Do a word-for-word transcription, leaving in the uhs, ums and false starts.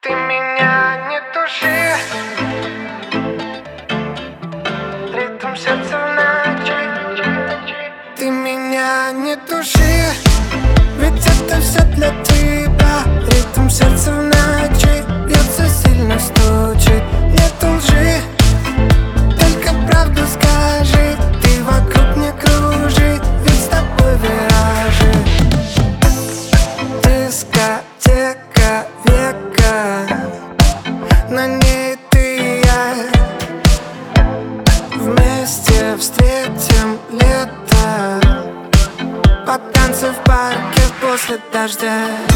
Ты меня не туши, ритм сердца в ночи. Ты меня не туши, ведь это все для тебя. Ритм сердца в ночи бьется, сильно стучит. Нет лжи, только правду скажи. Ты вокруг не кружи, ведь с тобой виражи. Дискотека века, на ней ты и я. Вместе встретим лето, под танцы в парке после дождя.